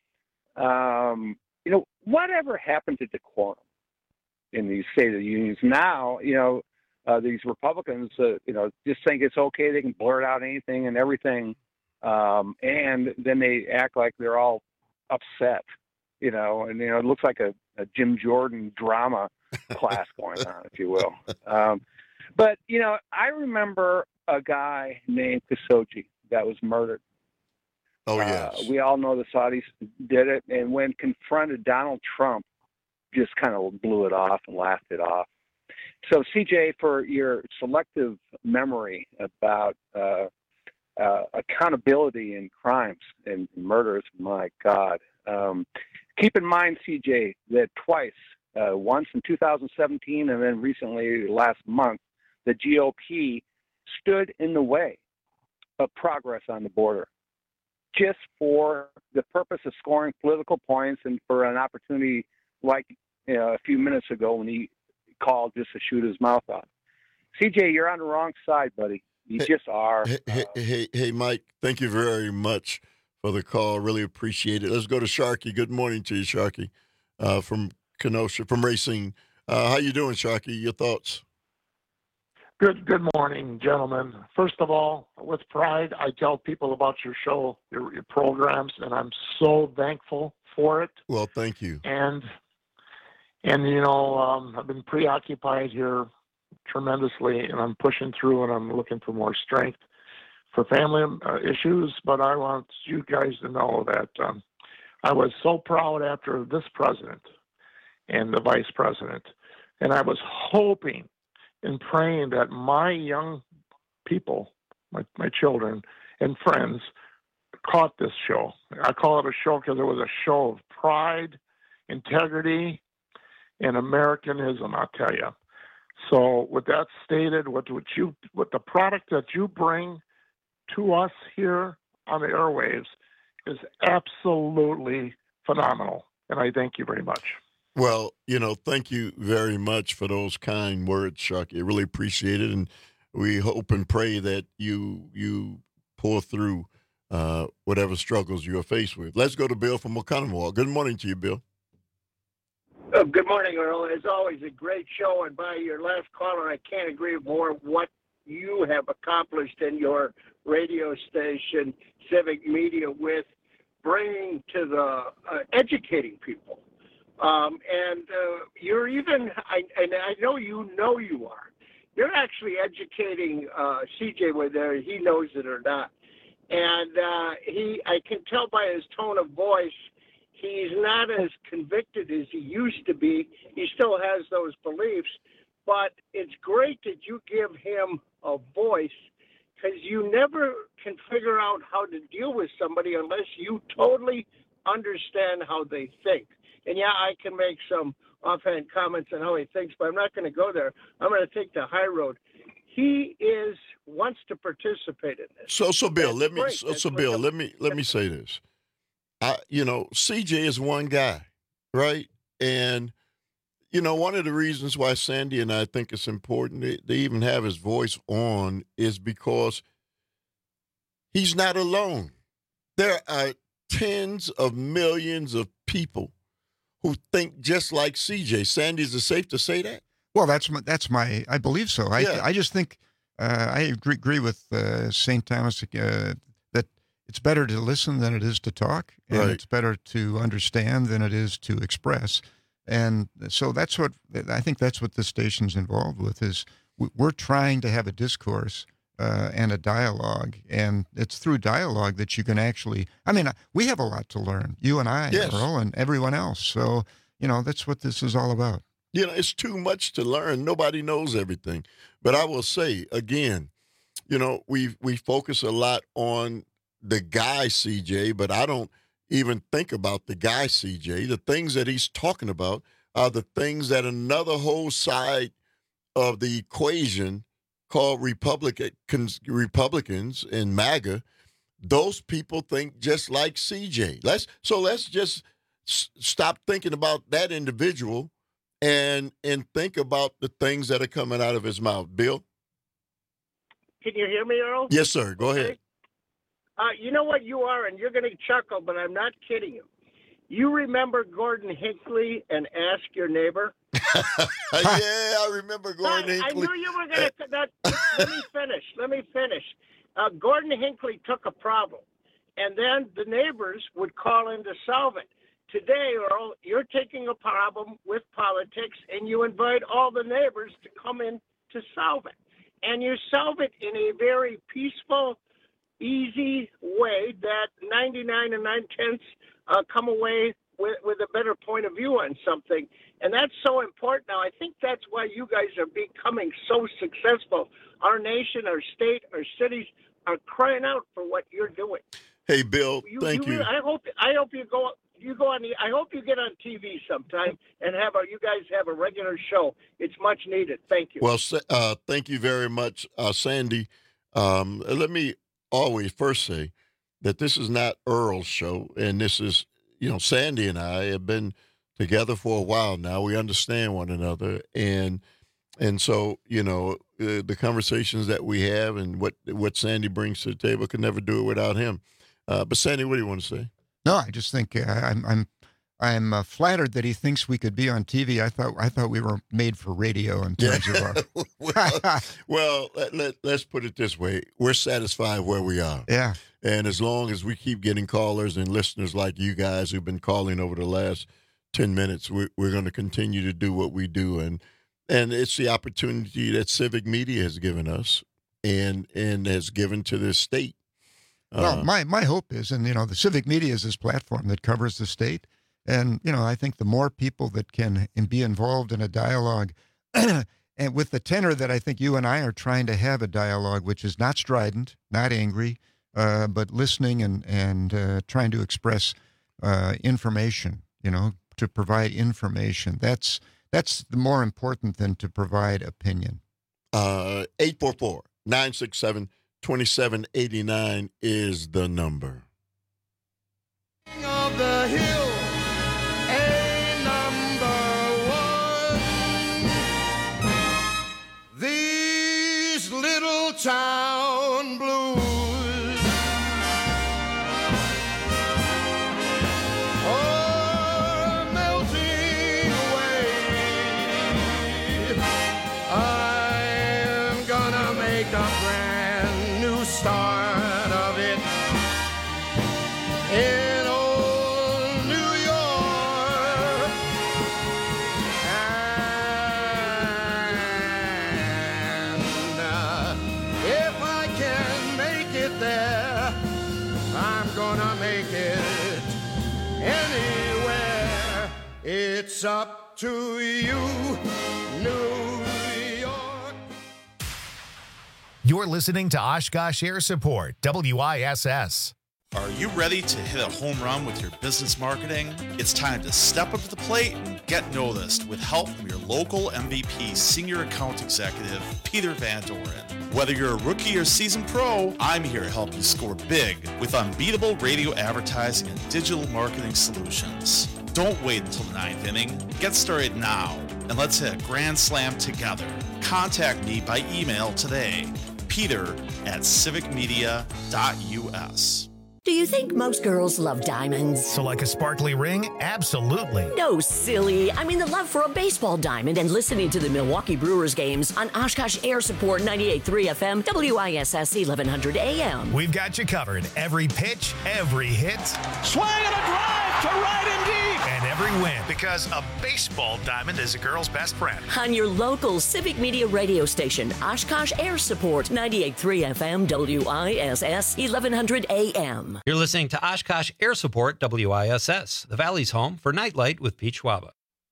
Um, you know, whatever happened to decorum in these State of the Unions? Now, you know, uh, these Republicans, uh, you know, just think it's okay. They can blurt out anything and everything. Um, and then they act like they're all upset, you know, and, you know, it looks like a, a Jim Jordan drama class going on, if you will. Um, but, you know, I remember a guy named Khashoggi that was murdered. Oh, Uh, yes. we all know the Saudis did it. And when confronted, Donald Trump just kind of blew it off and laughed it off. So, C J, for your selective memory about uh, uh, accountability in crimes and murders, my God. Um, keep in mind, C J, that twice, uh, once in two thousand seventeen and then recently last month, the G O P stood in the way of progress on the border, just for the purpose of scoring political points and for an opportunity like you know, a few minutes ago when he called just to shoot his mouth off. C J, you're on the wrong side, buddy. You Hey, just are. Hey, hey, hey, hey, Mike, thank you very much for the call. Really appreciate it. Let's go to Sharky. Good morning to you, Sharky, uh, from Kenosha, from Racine. Uh, how you doing, Sharky? Your thoughts? Good good morning, gentlemen. First of all, with pride, I tell people about your show, your, your programs, and I'm so thankful for it. Well, thank you. And and you know, um, I've been preoccupied here tremendously, and I'm pushing through, and I'm looking for more strength for family uh, issues. But I want you guys to know that um, I was so proud after this president and the vice president, and I was hoping and praying that my young people, my, my children and friends, caught this show. I call it a show because it was a show of pride, integrity, and Americanism, I'll tell you. So with that stated, what, what you, what the product that you bring to us here on the airwaves is absolutely phenomenal. And I thank you very much. Well, you know, thank you very much for those kind words, Sharky. I really appreciate it, and we hope and pray that you you pull through uh, whatever struggles you are faced with. Let's go to Bill from Oconomowoc. Good morning to you, Bill. Oh, good morning, Earl. As always, a great show. And by your last caller, I can't agree more what you have accomplished in your radio station, Civic Media, with bringing to the uh, educating people. Um, and uh, you're even, I, and I know you know you are, you're actually educating uh, C J, whether he knows it or not. And uh, he, I can tell by his tone of voice, he's not as convicted as he used to be. He still has those beliefs, but it's great that you give him a voice, because you never can figure out how to deal with somebody unless you totally understand how they think. And yeah, I can make some offhand comments on how he thinks, but I'm not going to go there. I'm going to take the high road. He is wants to participate in this. So, so Bill, That's let me, great. so, That's so what Bill, the- let me, let me say this. I, you know, C J is one guy, right? And, you know, one of the reasons why Sandy and I think it's important to, to even have his voice on is because he's not alone. There are tens of millions of people who think just like C J. Sandy, is it safe to say that? Well, that's my, that's my, I believe so. I, Yeah. I just think, uh, I agree, agree with uh, Saint Thomas uh, that it's better to listen than it is to talk, and Right. it's better to understand than it is to express. And so that's what, I think that's what this station's involved with, is we- we're trying to have a discourse uh, and a dialogue, and it's through dialogue that you can actually, I mean, we have a lot to learn, you and I, Yes. Earl, and everyone else. So, you know, that's what this is all about. You know, it's too much to learn. Nobody knows everything. But I will say, again, you know, we we focus a lot on the guy C J, but I don't even think about the guy C J. The things that he's talking about are the things that another whole side of the equation called Republicans, Republicans and MAGA, those people think just like C J. Let's so let's just s- stop thinking about that individual and and think about the things that are coming out of his mouth. Bill? Can you hear me, Earl? Yes, sir. Go ahead. Uh, you know what you are, and you're going to chuckle, but I'm not kidding you. You remember Gordon Hinckley and Ask Your Neighbor? yeah, I remember Gordon I, Hinckley. I knew you were going to. That. Let me finish. Let me finish. Uh, Gordon Hinckley took a problem, and then the neighbors would call in to solve it. Today, Earl, you're taking a problem with politics, and you invite all the neighbors to come in to solve it. And you solve it in a very peaceful, easy way that ninety-nine and nine-tenths uh, come away with, with a better point of view on something. And that's so important now. I think that's why you guys are becoming so successful. Our nation, our state, our cities are crying out for what you're doing. Hey, Bill, You, thank you. really- I hope I hope you go you go on the I hope you get on T V sometime and have a you guys have a regular show. It's much needed. Thank you. Well, sa- uh, thank you very much, uh, Sandy. Um, let me always first say that this is not Earl's show, and this is, you know, Sandy and I have been together for a while now. We understand one another, and and so, you know, uh, the conversations that we have and what what Sandy brings to the table could never do it without him. Uh, but Sandy, what do you want to say? No, I just think uh, I'm I'm I'm uh, flattered that he thinks we could be on T V. I thought I thought we were made for radio in terms of our. well, well let, let, let's put it this way: we're satisfied where we are. Yeah. And as long as we keep getting callers and listeners like you guys who've been calling over the last ten minutes, we, we're going to continue to do what we do, and and it's the opportunity that civic media has given us, and and has given to this state. Well, Uh, my, my hope is, and, you know, the civic media is this platform that covers the state. And, you know, I think the more people that can be involved in a dialogue, and with the tenor that I think you and I are trying to have a dialogue, which is not strident, not angry, uh, but listening and, and uh, trying to express uh, information, you know, to provide information. That's, that's more important than to provide opinion. Uh, eight four four, nine six seven, two seven eight nine is the number. Of the hill, a number one. These little town blues are melting away. I'm gonna make a brand new start of it in old New York. And uh, if I can make it there, I'm gonna make it anywhere. It's up to you, New York. You're listening to Oshkosh Air Support, W I S S. Are you ready to hit a home run with your business marketing? It's time to step up to the plate and get noticed with help from your local M V P Senior Account Executive, Peter Van Doren. Whether you're a rookie or seasoned pro, I'm here to help you score big with unbeatable radio advertising and digital marketing solutions. Don't wait until the ninth inning. Get started now, and let's hit a grand slam together. Contact me by email today, peter at civic media dot u s. Do you think most girls love diamonds? So like a sparkly ring? Absolutely. No, silly. I mean the love for a baseball diamond and listening to the Milwaukee Brewers games on Oshkosh Air Support ninety-eight point three F M, W I S S eleven hundred A M. We've got you covered. Every pitch, every hit. Swing and a drive to right and deep. And every win. Because a baseball diamond is a girl's best friend. On your local Civic Media radio station, Oshkosh Air Support ninety-eight point three F M, W I S S eleven hundred A M. You're listening to Oshkosh Air Support, W I S S, the Valley's home for Nightlight with Pete Schwaba.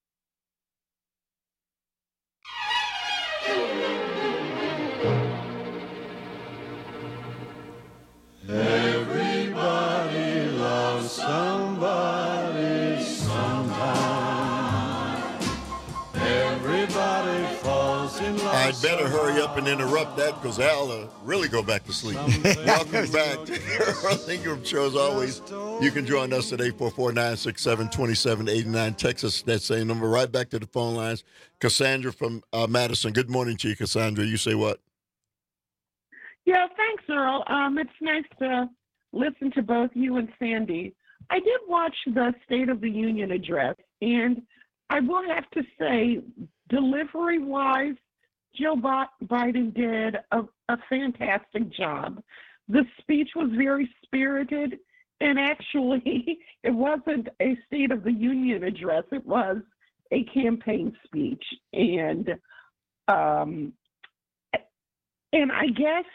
Everybody loves somebody sometime. Everybody falls in love. I'd better hurry up and interrupt that because Al uh, really go back to sleep. Welcome back to Earl Ingram Show. As always, you can join us at eight four four, nine six seven, two seven eight nine. Text us that same number right back to the phone lines. Cassandra from uh, Madison. Good morning to you, Cassandra. You say what? Yeah, thanks, Earl. Um, it's nice to listen to both you and Sandy. I did watch the State of the Union address, and I will have to say, delivery-wise, Joe Biden did a, a fantastic job. The speech was very spirited, and actually, it wasn't a State of the Union address. It was a campaign speech. And um, and I guess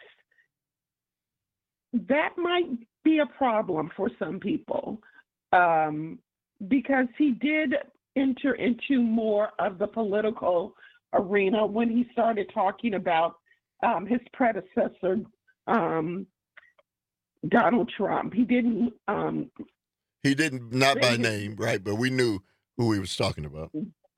that might be a problem for some people um, because he did enter into more of the political arena when he started talking about um, his predecessor, um, Donald Trump. He didn't. Um, he didn't, not by name, right? But we knew who he was talking about.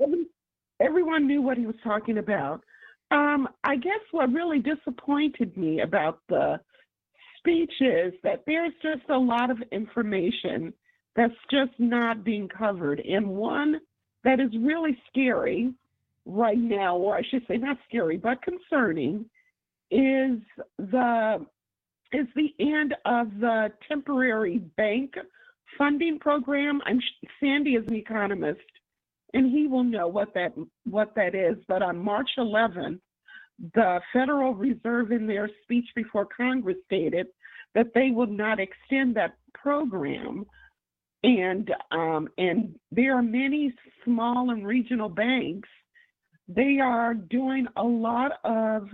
Everyone knew what he was talking about. Um, I guess what really disappointed me about the speech is that there's just a lot of information that's just not being covered. And one that is really scary right now, or I should say not scary, but concerning, is the is the end of the temporary bank funding program. I'm Sandy is an economist, and he will know what that what that is. But on March eleventh, the Federal Reserve, in their speech before Congress, stated that they would not extend that program. And um, and there are many small and regional banks. They are doing a lot of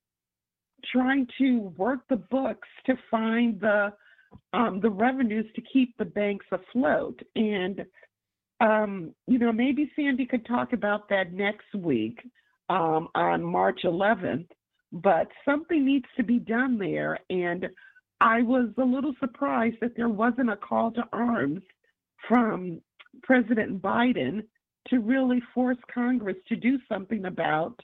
trying to work the books to find the um, the revenues to keep the banks afloat. And um, you know, maybe Sandy could talk about that next week um, on March eleventh. But something needs to be done there. And I was a little surprised that there wasn't a call to arms from President Biden to really force Congress to do something about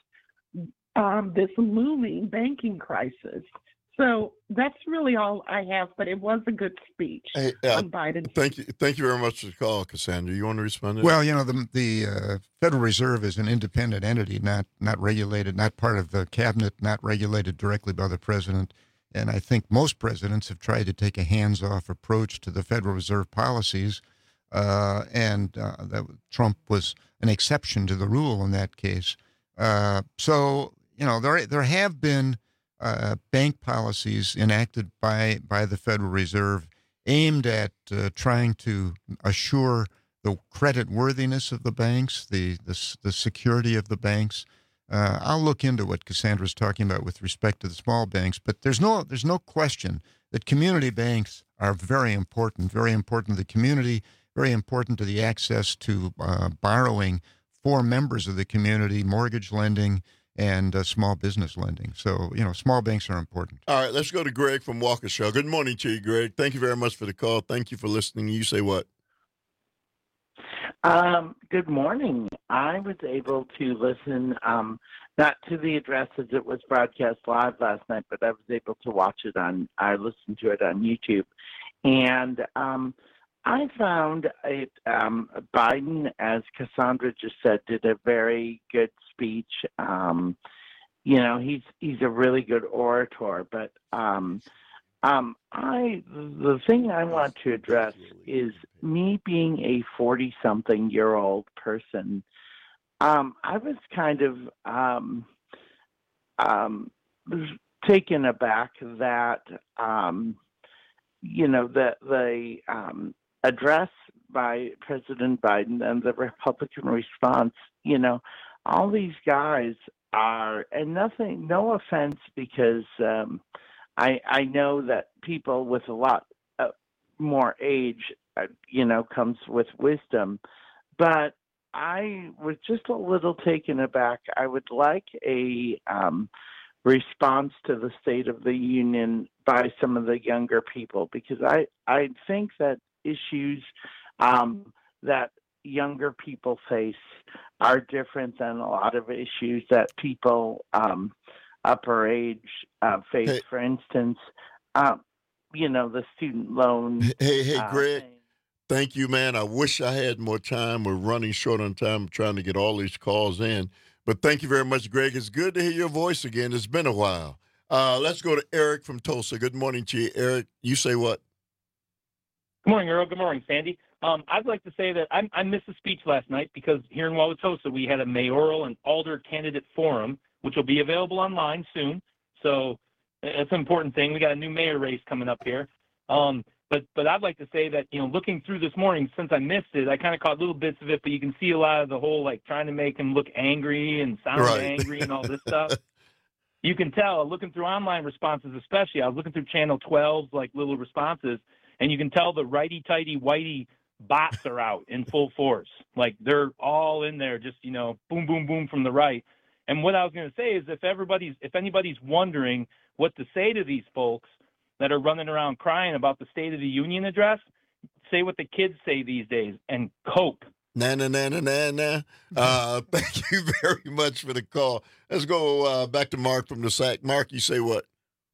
um, this looming banking crisis. So that's really all I have, but it was a good speech hey, uh, on Biden. Thank you, thank you very much for the call, Cassandra. You want to respond to that? Well, you know, the the uh, Federal Reserve is an independent entity, not not regulated, not part of the cabinet, not regulated directly by the president. And I think most presidents have tried to take a hands-off approach to the Federal Reserve policies, uh, and uh, that Trump was an exception to the rule in that case. Uh, so, you know, there there have been uh, bank policies enacted by by the Federal Reserve aimed at uh, trying to assure the credit worthiness of the banks, the the, the security of the banks. Uh, I'll look into what Cassandra's talking about with respect to the small banks, but there's no there's no question that community banks are very important, very important to the community, very important to the access to uh, borrowing for members of the community, mortgage lending, and uh, small business lending. So, you know, small banks are important. All right, let's go to Greg from Waukesha. Good morning to you, Greg. Thank you very much for the call. Thank you for listening. You say what? Um, good morning. I was able to listen, um, not to the address as it was broadcast live last night, but I was able to watch it on, I listened to it on YouTube. And um, I found it, um, Biden, as Cassandra just said, did a very good speech. Um, you know, he's he's a really good orator, but um, um, I the thing I want to address is me being a forty-something-year-old person. Um, I was kind of um, um, taken aback that um, you know the the um, address by President Biden and the Republican response. You know, all these guys are, and nothing, no offense, because um, I I know that people with a lot uh, more age, uh, you know, comes with wisdom, but I was just a little taken aback. I would like a um, response to the State of the Union by some of the younger people, because I, I think that issues um, that younger people face are different than a lot of issues that people um, upper age uh, face. Hey. For instance, uh, you know, the student loan. Hey, hey, uh, Greg. Thank you, man. I wish I had more time. We're running short on time trying to get all these calls in. But thank you very much, Greg. It's good to hear your voice again. It's been a while. Uh, let's go to Eric from Tulsa. Good morning to you, Eric. You say what? Good morning, Earl. Good morning, Sandy. Um, I'd like to say that I, I missed the speech last night because here in Wauwatosa we had a mayoral and alder candidate forum, which will be available online soon. So it's an important thing. We got a new mayor race coming up here. Um, but but I'd like to say that, you know, looking through this morning, since I missed it, I kind of caught little bits of it, but you can see a lot of the whole, like, trying to make him look angry and sound right. angry and all this stuff. You can tell, looking through online responses especially, I was looking through Channel twelve's, like, little responses, and you can tell the righty-tighty, whitey bots are out in full force. Like, they're all in there just, you know, boom, boom, boom from the right. And what I was going to say is if everybody's, if anybody's wondering what to say to these folks that are running around crying about the State of the Union address, say what the kids say these days and cope. Na, na, na, na, na, na. Uh, thank you very much for the call. Let's go uh, back to Mark from the S A C. Mark, you say what?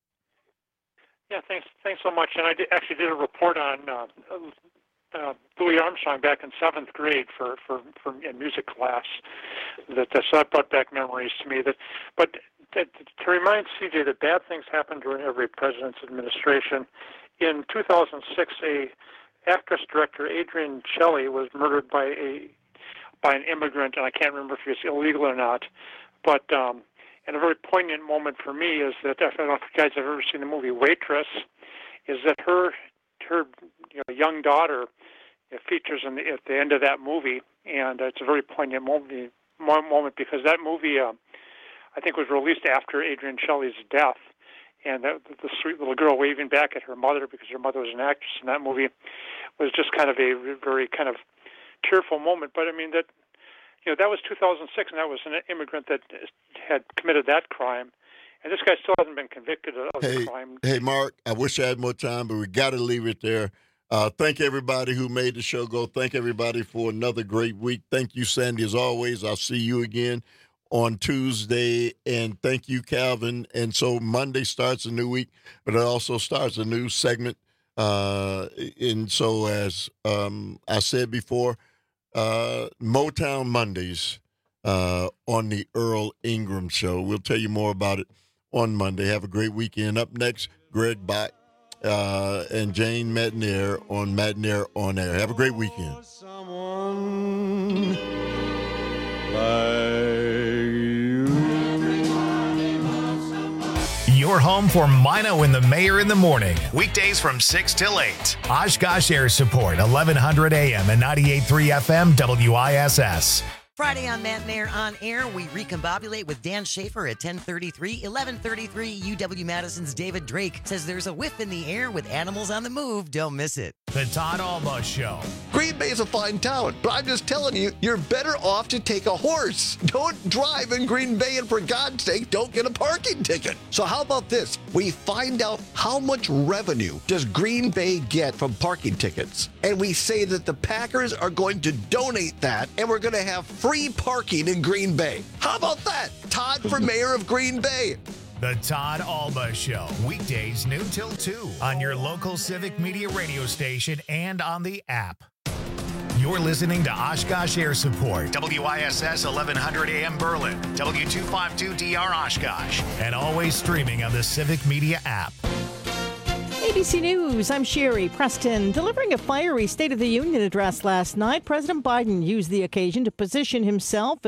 Yeah, thanks Thanks so much. And I did, actually did a report on uh, uh, Louis Armstrong back in seventh grade for, for, for in music class. That, so that brought back memories to me. That, But that, to remind C J that bad things happen during every president's administration, in two thousand six, a actress director Adrienne Shelley was murdered by a by an immigrant, and I can't remember if he was illegal or not. But um, and a very poignant moment for me is that, I don't know if you guys have ever seen the movie Waitress, is that her her you know, young daughter features in the, at the end of that movie, and it's a very poignant moment, moment because that movie, uh, I think, was released after Adrienne Shelley's death, and the, the sweet little girl waving back at her mother because her mother was an actress in that movie was just kind of a very kind of tearful moment. But I mean, that, you know, that was two thousand six, and that was an immigrant that had committed that crime. And this guy still hasn't been convicted of hey, the crime. Hey, Mark, I wish I had more time, but we got to leave it there. Uh, thank everybody who made the show go. Thank everybody for another great week. Thank you, Sandy, as always. I'll see you again on Tuesday. And thank you, Calvin. And so Monday starts a new week, but it also starts a new segment. Uh, and so as um, I said before, uh, Motown Mondays uh, on the Earl Ingram Show. We'll tell you more about it on Monday. Have a great weekend. Up next, Greg Bach uh, and Jane Matinaire on Matinaire On Air. Have a great weekend. Someone like Your home for Mino and the Mayor in the morning. Weekdays from six till eight. Oshkosh Air Support, eleven hundred A M and ninety-eight point three F M W I S S. Friday on Matinaire On Air, we recombobulate with Dan Schaefer at ten thirty-three. eleven thirty-three, U W Madison's David Drake says there's a whiff in the air with animals on the move. Don't miss it. The Todd Alba Show. Green Bay's a fine town, but I'm just telling you, you're better off to take a horse. Don't drive in Green Bay, and for God's sake, don't get a parking ticket. So how about this? We find out how much revenue does Green Bay get from parking tickets, and we say that the Packers are going to donate that, and we're going to have free parking in Green Bay. How about that? Todd for mayor of Green Bay. The Todd Alba Show. Weekdays noon till two on your local Civic Media radio station and on the app. You're listening to Oshkosh Air Support, W I S S eleven hundred A M Berlin, W two fifty-two D R Oshkosh, and always streaming on the Civic Media app. A B C News, I'm Sherry Preston. Delivering a fiery State of the Union address last night, President Biden used the occasion to position himself